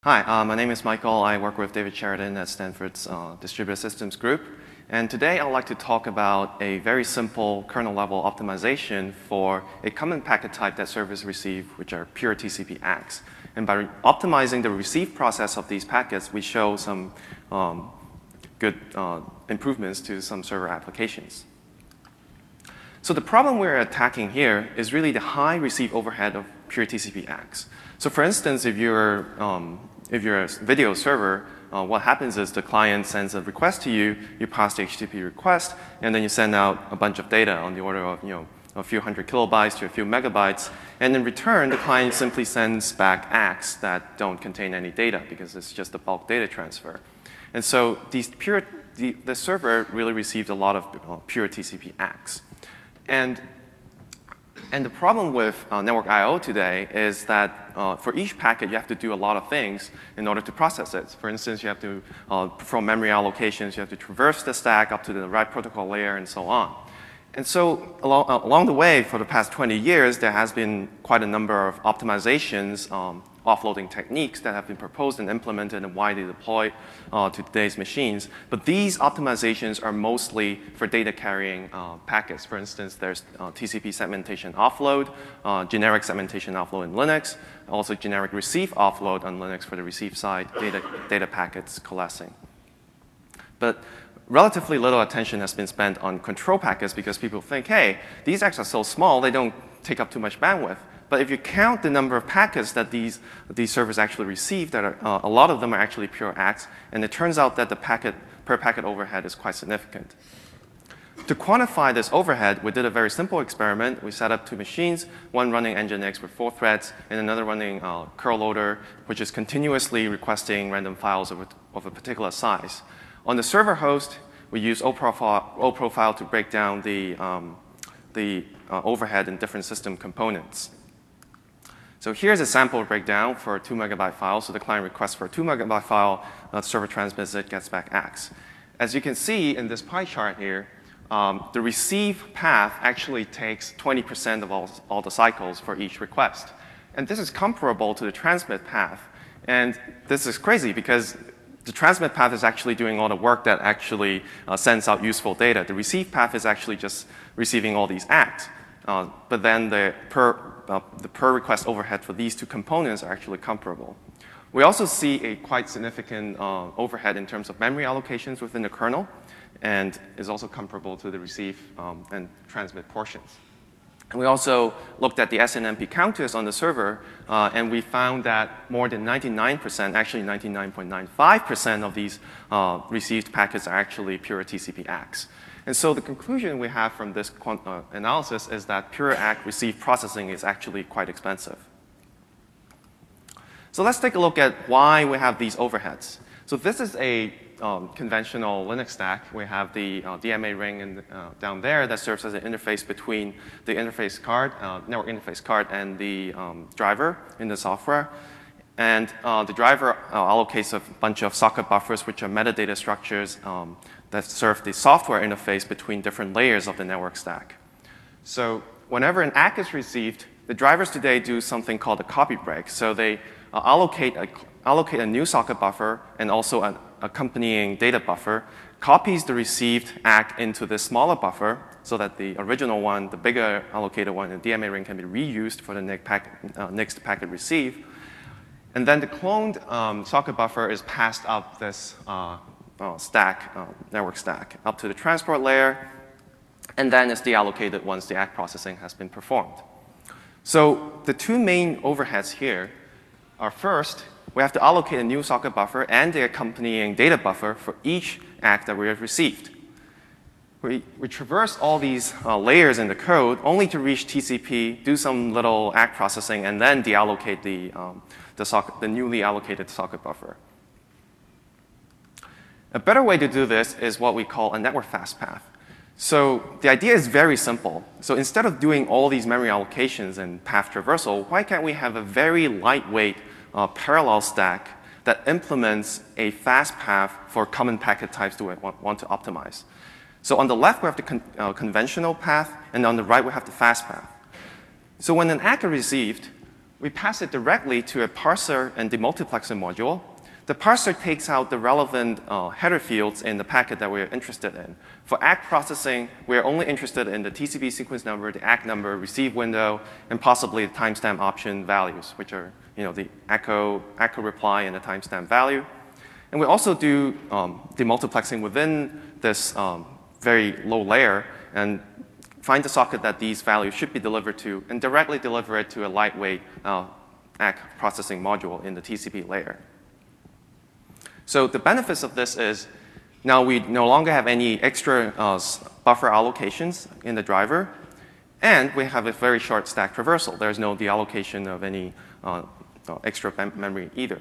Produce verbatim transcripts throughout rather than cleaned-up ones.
Hi, uh, my name is Michael. I work with David Sheridan at Stanford's uh, Distributed Systems Group. And today I'd like to talk about a very simple kernel-level optimization for a common packet type that servers receive, which are pure T C P A Cs. And by optimizing the receive process of these packets, we show some um, good uh, improvements to some server applications. So the problem we're attacking here is really the high receive overhead of pure T C P A Cs. So for instance, if you're, um, if you're a video server, uh, what happens is the client sends a request to you, you pass the H T T P request, and then you send out a bunch of data on the order of you know, a few hundred kilobytes to a few megabytes. And in return, the client simply sends back A Cs that don't contain any data because it's just a bulk data transfer. And so these pure, the, the server really received a lot of uh, pure T C P A Cs. And, and the problem with uh, network I O today is that uh, for each packet, you have to do a lot of things in order to process it. For instance, you have to uh, perform memory allocations, you have to traverse the stack up to the right protocol layer, and so on. And so along, uh, along the way, for the past twenty years, there has been quite a number of optimizations, um, offloading techniques that have been proposed and implemented and widely deployed uh, to today's machines. But these optimizations are mostly for data carrying uh, packets. For instance, there's uh, T C P segmentation offload, uh, generic segmentation offload in Linux, also generic receive offload on Linux for the receive side, data, data packets coalescing. But relatively little attention has been spent on control packets because people think, hey, these X are so small, they don't take up too much bandwidth. But if you count the number of packets that these, these servers actually receive, that are, uh, a lot of them are actually pure A Cs, and it turns out that the packet, per packet overhead is quite significant. To quantify this overhead, we did a very simple experiment. We set up two machines, one running Nginx with four threads, and another running uh, curl loader, which is continuously requesting random files of a, of a particular size. On the server host, we use O-profile, O-profile to break down the, um, the uh, overhead in different system components. So here's a sample breakdown for a two megabyte file. So the client requests for a two megabyte file, uh, the server transmits it, gets back A Cs. As you can see in this pie chart here, um, the receive path actually takes twenty percent of all, all the cycles for each request. And this is comparable to the transmit path. And this is crazy because the transmit path is actually doing all the work that actually uh, sends out useful data. The receive path is actually just receiving all these A Cs. Uh, but then the per, uh, the per request overhead for these two components are actually comparable. We also see a quite significant uh, overhead in terms of memory allocations within the kernel, and is also comparable to the receive um, and transmit portions. And we also looked at the S N M P counters on the server, uh, and we found that more than ninety-nine percent, actually ninety-nine point nine five percent of these uh, received packets are actually pure T C P A Cs. And so the conclusion we have from this uh, analysis is that pure A C receive processing is actually quite expensive. So let's take a look at why we have these overheads. So this is a um, conventional Linux stack. We have the uh, D M A ring in the, uh, down there that serves as an interface between the interface card, uh, network interface card, and the um, driver in the software. And uh, the driver uh, allocates a bunch of socket buffers, which are metadata structures um, that serve the software interface between different layers of the network stack. So whenever an A C is received, the drivers today do something called a copy break. So they uh, allocate, a, allocate a new socket buffer and also an accompanying data buffer, copies the received A C into this smaller buffer so that the original one, the bigger allocated one in the D M A ring, can be reused for the next packet, uh, next packet receive. And then the cloned um, socket buffer is passed up this uh, uh, stack, uh, network stack, up to the transport layer, and then is deallocated once the A C processing has been performed. So the two main overheads here are, first, we have to allocate a new socket buffer and the accompanying data buffer for each A C that we have received. We, we traverse all these uh, layers in the code only to reach T C P, do some little A C processing, and then deallocate the, um, the, socket, the newly allocated socket buffer. A better way to do this is what we call a network fast path. So the idea is very simple. So instead of doing all these memory allocations and path traversal, why can't we have a very lightweight uh, parallel stack that implements a fast path for common packet types that we want, want to optimize? So on the left, we have the con uh, conventional path, and on the right, we have the fast path. So when an A C is received, we pass it directly to a parser and demultiplexer module. The parser takes out the relevant uh, header fields in the packet that we're interested in. For A C K processing, we're only interested in the T C P sequence number, the A C K number, receive window, and possibly the timestamp option values, which are you know, the echo, echo reply and the timestamp value. And we also do um, demultiplexing within this um, very low layer and find the socket that these values should be delivered to and directly deliver it to a lightweight uh, A C K processing module in the T C P layer. So the benefits of this is now we no longer have any extra uh, buffer allocations in the driver, and we have a very short stack traversal. There's no deallocation of any uh, extra mem memory either.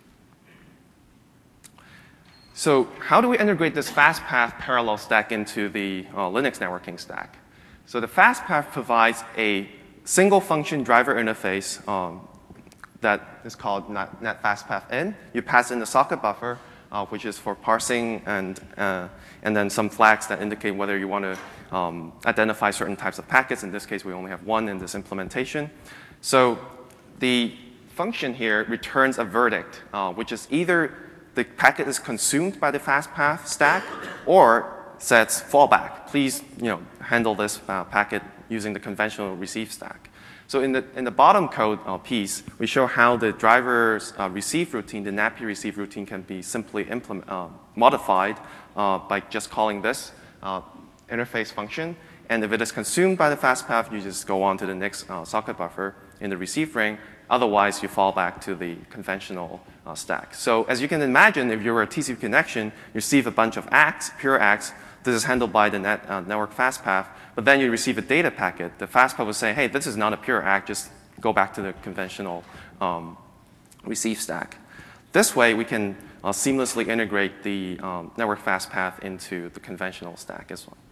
So how do we integrate this FastPath parallel stack into the uh, Linux networking stack? So the FastPath provides a single function driver interface um, that is called net, net FastPath in. You pass in the socket buffer, uh, which is for parsing, and, uh, and then some flags that indicate whether you want to um, identify certain types of packets. In this case, we only have one in this implementation. So the function here returns a verdict, uh, which is either the packet is consumed by the FastPath stack or sets fallback. Please you know, handle this uh, packet using the conventional receive stack. So in the, in the bottom code uh, piece, we show how the driver's uh, receive routine, the N A P I receive routine, can be simply implement, uh, modified uh, by just calling this uh, interface function. And if it is consumed by the FastPath, you just go on to the next uh, socket buffer in the receive ring. Otherwise, you fall back to the conventional uh, stack. So as you can imagine, if you were a T C P connection, you receive a bunch of A C Ks, pure A C Ks. This is handled by the net, uh, network FastPath. But then you receive a data packet. The FastPath will say, hey, this is not a pure A C K. Just go back to the conventional um, receive stack. This way, we can uh, seamlessly integrate the um, network FastPath into the conventional stack as well.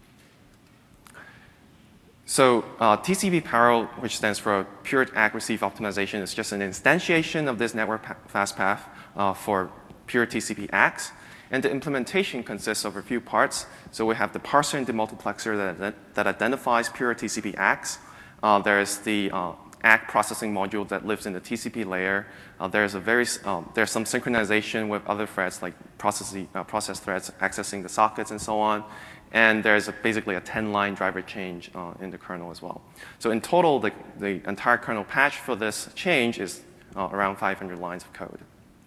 So uh, T C P Parallel, which stands for Pure A C K Receive Optimization, is just an instantiation of this network FastPath uh, for pure T C P A C Ks. And the implementation consists of a few parts. So we have the parser and demultiplexer that, that, that identifies pure T C P A Cs. Uh, there's the uh, A C K processing module that lives in the T C P layer. Uh, there's a very um, there's some synchronization with other threads, like process, uh, process threads accessing the sockets and so on. And there's a, basically a ten line driver change uh, in the kernel as well. So in total, the, the entire kernel patch for this change is uh, around five hundred lines of code.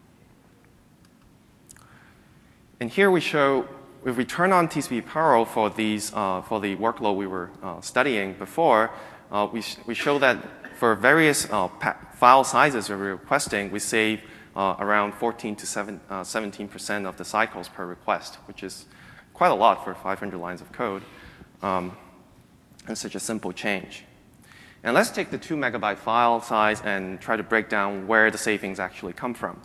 And here we show, if we turn on T C P Parallel for these, uh, for the workload we were uh, studying before, uh, we, sh we show that for various uh, file sizes that we're requesting, we save uh, around fourteen to seventeen percent of the cycles per request, which is quite a lot for five hundred lines of code, um, and such a simple change. And let's take the two megabyte file size and try to break down where the savings actually come from.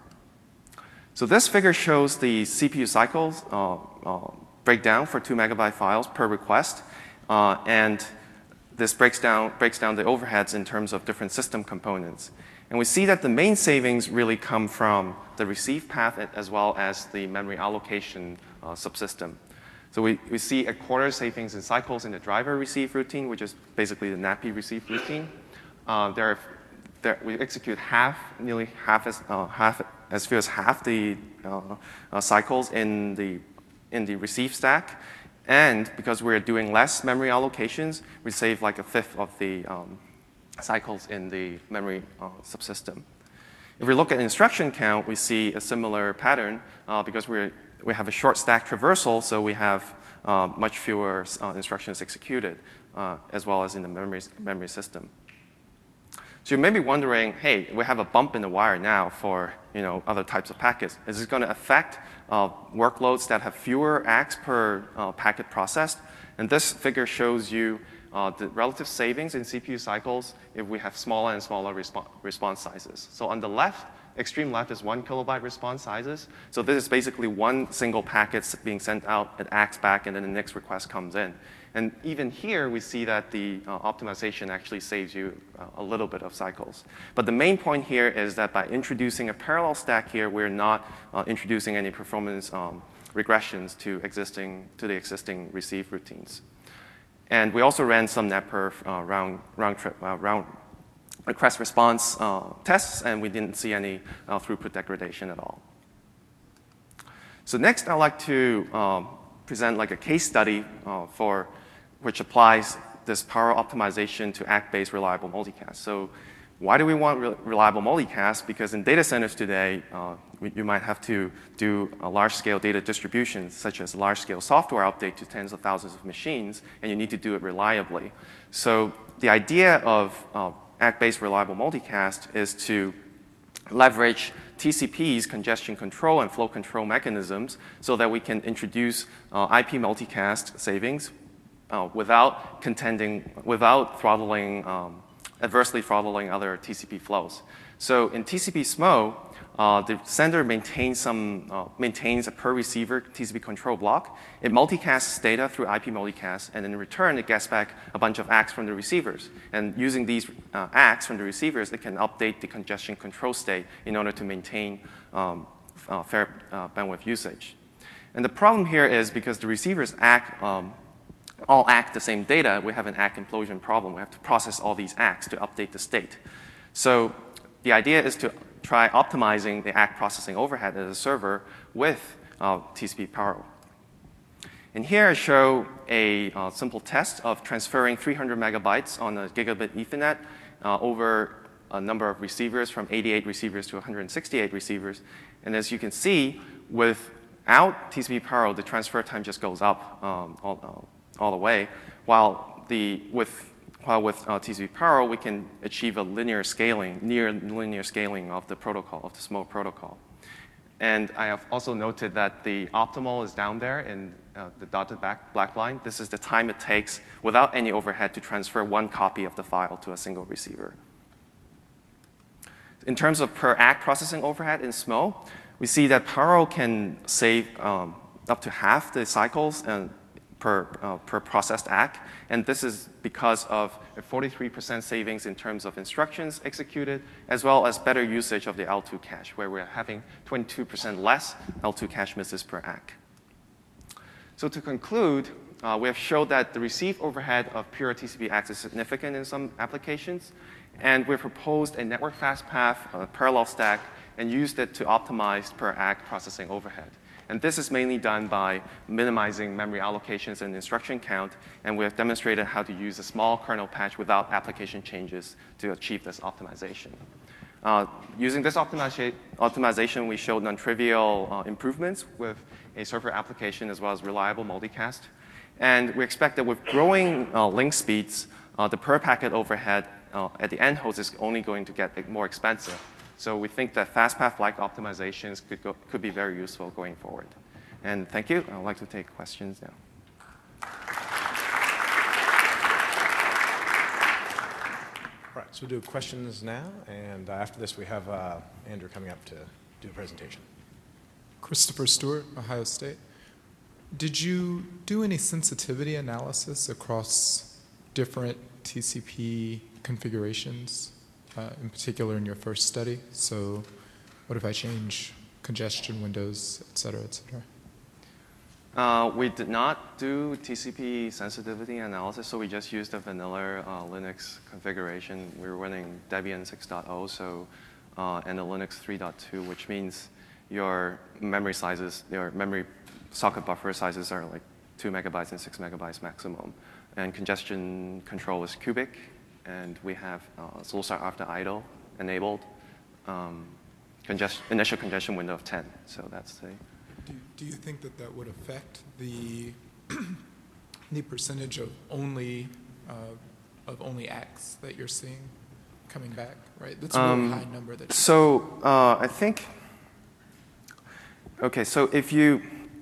So this figure shows the C P U cycles uh, uh, breakdown for two megabyte files per request, uh, and this breaks down, breaks down the overheads in terms of different system components. And we see that the main savings really come from the receive path as well as the memory allocation uh, subsystem. So we, we see a quarter savings in cycles in the driver receive routine, which is basically the N A P I receive routine. Uh, there are, there, we execute half, nearly half as, uh, half, as few as half the uh, uh, cycles in the, in the receive stack. And because we're doing less memory allocations, we save like a fifth of the um, cycles in the memory uh, subsystem. If we look at instruction count, we see a similar pattern uh, because we're, we have a short stack traversal, so we have uh, much fewer uh, instructions executed, uh, as well as in the memory, memory system. So you may be wondering, hey, we have a bump in the wire now for you know, other types of packets. Is this going to affect uh, workloads that have fewer A C Ks per uh, packet processed? And this figure shows you uh, the relative savings in C P U cycles if we have smaller and smaller resp response sizes. So on the left, extreme left is one kilobyte response sizes. So this is basically one single packet being sent out, it acts back, and then the next request comes in. And even here, we see that the uh, optimization actually saves you uh, a little bit of cycles. But the main point here is that by introducing a parallel stack here, we're not uh, introducing any performance um, regressions to, existing, to the existing receive routines. And we also ran some netperf uh, round, round, trip, uh, round request response uh, tests, and we didn't see any uh, throughput degradation at all. So next, I'd like to um, present like a case study uh, for which applies this power optimization to A C K-based reliable multicast. So why do we want re reliable multicast? Because in data centers today, uh, we, you might have to do a large-scale data distribution, such as large-scale software update to tens of thousands of machines, and you need to do it reliably. So the idea of uh, A C K-based reliable multicast is to leverage T C P's congestion control and flow control mechanisms so that we can introduce uh, I P multicast savings uh, without contending, without throttling, um, adversely throttling other T C P flows. So in T C P S M O, uh, the sender maintains, some, uh, maintains a per receiver T C P control block. It multicasts data through I P multicast, and in return, it gets back a bunch of A C Ks from the receivers. And using these uh, A C Ks from the receivers, it can update the congestion control state in order to maintain um, uh, fair uh, bandwidth usage. And the problem here is because the receivers act, um, all act the same data, we have an A C K implosion problem. We have to process all these A C Ks to update the state. So the idea is to try optimizing the A C K processing overhead as a server with uh, T C P Power. And here I show a uh, simple test of transferring three hundred megabytes on a gigabit Ethernet uh, over a number of receivers from eighty-eight receivers to one hundred sixty-eight receivers. And as you can see, without T C P Power, the transfer time just goes up um, all, uh, all the way, while the, with While with uh, T C P Power, we can achieve a linear scaling, near linear scaling of the protocol, of the S M O protocol. And I have also noted that the optimal is down there in uh, the dotted back black line. This is the time it takes without any overhead to transfer one copy of the file to a single receiver. In terms of per A C K processing overhead in S M O, we see that Paro can save um, up to half the cycles and Per, uh, per processed A C K, and this is because of a forty-three percent savings in terms of instructions executed, as well as better usage of the L two cache, where we're having twenty-two percent less L two cache misses per A C K. So to conclude, uh, we have showed that the receive overhead of pure T C P A C Ks is significant in some applications, and we've proposed a network fast path, a parallel stack, and used it to optimize per A C K processing overhead. And this is mainly done by minimizing memory allocations and instruction count, and we have demonstrated how to use a small kernel patch without application changes to achieve this optimization. Uh, using this optimiza optimization, we showed non-trivial uh, improvements with a server application as well as reliable multicast. And we expect that with growing uh, link speeds, uh, the per packet overhead uh, at the end host is only going to get more expensive. So we think that FastPath-like optimizations could, go, could be very useful going forward. And thank you. I'd like to take questions now. All right, so we'll do questions now. And uh, after this, we have uh, Andrew coming up to do a presentation. Christopher Stewart, Ohio State. Did you do any sensitivity analysis across different T C P configurations? Uh, in particular in your first study? So what if I change congestion windows, et cetera, et cetera? Uh, we did not do T C P sensitivity analysis, so we just used a vanilla uh, Linux configuration. We were running Debian six point oh so, uh, and a Linux three point two, which means your memory sizes, your memory socket buffer sizes are like two megabytes and six megabytes maximum. And congestion control is cubic. And we have uh, slow start after idle enabled, um, congest initial congestion window of ten. So that's the. Do, do you think that that would affect the the percentage of only uh, of only A Cs that you're seeing coming back? Right, that's a really um, high number. That. So uh, I think. Okay, so if you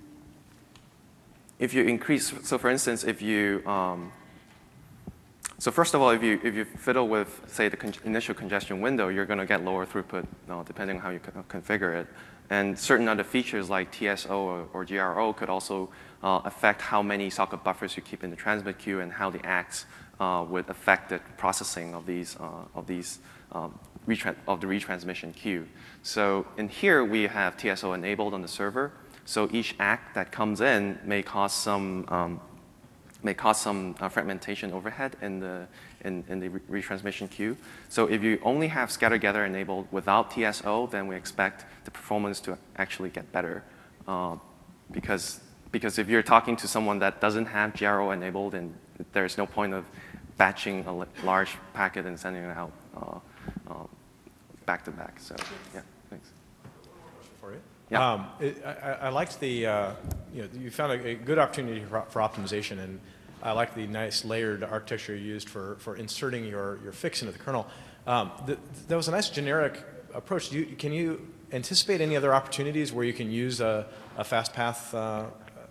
if you increase, so for instance, if you um, So first of all, if you, if you fiddle with, say, the con initial congestion window, you're going to get lower throughput, uh, depending on how you configure it. And certain other features like T S O or, or G R O could also uh, affect how many socket buffers you keep in the transmit queue and how the A Cs uh, would affect the processing of these, uh, of, these um, of the retransmission queue. So in here, we have T S O enabled on the server. So each A C that comes in may cause some um, may cause some uh, fragmentation overhead in the, in, in the re retransmission queue. So if you only have scatter-gather enabled without T S O, then we expect the performance to actually get better. Uh, because, because if you're talking to someone that doesn't have G R O enabled, then there's no point of batching a large packet and sending it out uh, uh, back to back. So yeah, thanks. For you. Yeah. Um, it, I, I liked the, uh, you know, you found a, a good opportunity for, for optimization, and I like the nice layered architecture you used for, for inserting your, your fix into the kernel. Um, the, that was a nice generic approach. Do you, can you anticipate any other opportunities where you can use a, a fast path uh,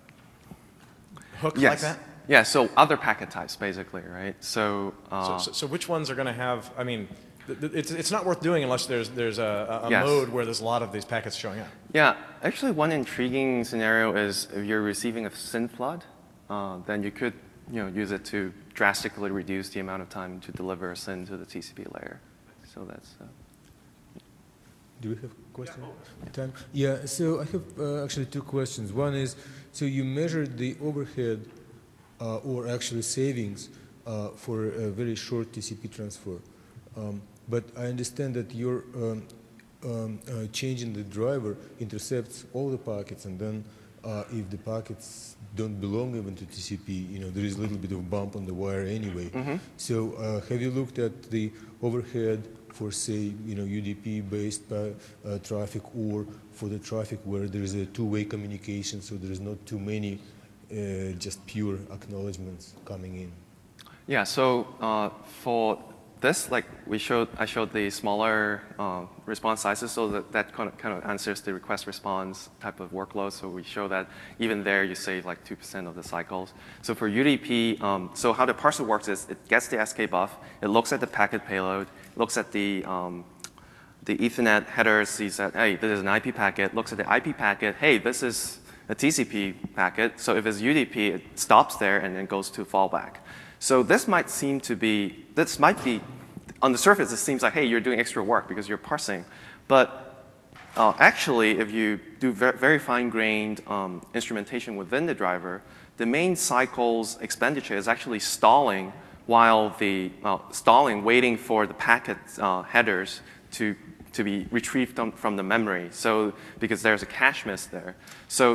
hook yes. like that? Yeah, so other packet types, basically, right? So, uh, so, so, so which ones are going to have, I mean, It's, it's not worth doing unless there's, there's a, a yes. mode where there's a lot of these packets showing up. Yeah, actually one intriguing scenario is if you're receiving a S Y N flood, uh, then you could you know, use it to drastically reduce the amount of time to deliver a S Y N to the T C P layer. So that's... Uh, Do we have a question? Time? Yeah, so I have uh, actually two questions. One is, so you measured the overhead uh, or actually savings uh, for a very short T C P transfer. Um, but I understand that your um, um, uh, change in the driver intercepts all the packets, and then uh, if the packets don't belong even to T C P, you know, there is a little bit of bump on the wire anyway. Mm-hmm. So uh, have you looked at the overhead for, say, you know, U D P-based uh, traffic, or for the traffic where there is a two-way communication, so there is not too many uh, just pure acknowledgements coming in? Yeah, so uh, for this, like we showed, I showed the smaller uh, response sizes, so that, that kind of, kind of answers the request response type of workload. So we show that even there you save like two percent of the cycles. So for U D P, um, so how the parser works is it gets the S K buff, it looks at the packet payload, looks at the um, the Ethernet header, sees that, hey, this is an I P packet, looks at the I P packet, hey, this is a T C P packet. So if it's U D P, it stops there and then goes to fallback. So this might seem to be, this might be, on the surface, it seems like, hey, you're doing extra work because you're parsing. But uh, actually, if you do ver very fine-grained um, instrumentation within the driver, the main cycle's expenditure is actually stalling while the, uh, stalling, waiting for the packet uh, headers to, to be retrieved from, from the memory. So, because there's a cache miss there. So,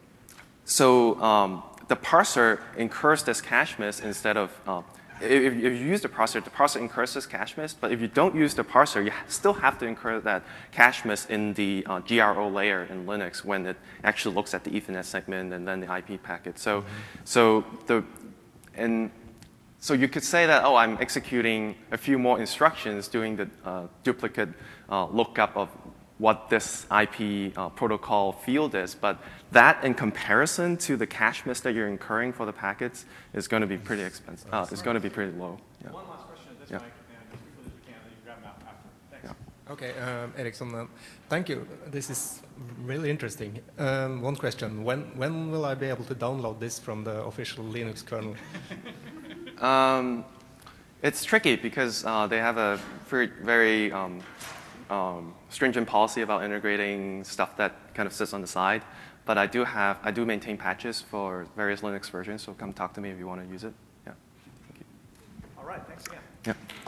so um, the parser incurs this cache miss instead of, uh, if, if you use the parser, the parser incurs this cache miss, but if you don't use the parser, you still have to incur that cache miss in the uh, G R O layer in Linux when it actually looks at the Ethernet segment and then the I P packet. So, mm-hmm. so the, and so you could say that, oh, I'm executing a few more instructions doing the uh, duplicate uh, lookup of what this I P uh, protocol field is, but that in comparison to the cache miss that you're incurring for the packets is going to be pretty expensive. Uh, it's going to be pretty low. Yeah. One last question at this yeah. mic, and as quickly as we can, then you grab them out after. Thanks. Yeah. Okay, um, Ericsson, uh, thank you. This is really interesting. Um, one question: When when will I be able to download this from the official Linux kernel? um, it's tricky because uh, they have a very, very um, um, stringent policy about integrating stuff that kind of sits on the side. But I do have, I do maintain patches for various Linux versions, so come talk to me if you want to use it. Yeah. Thank you. All right, thanks again. Yeah.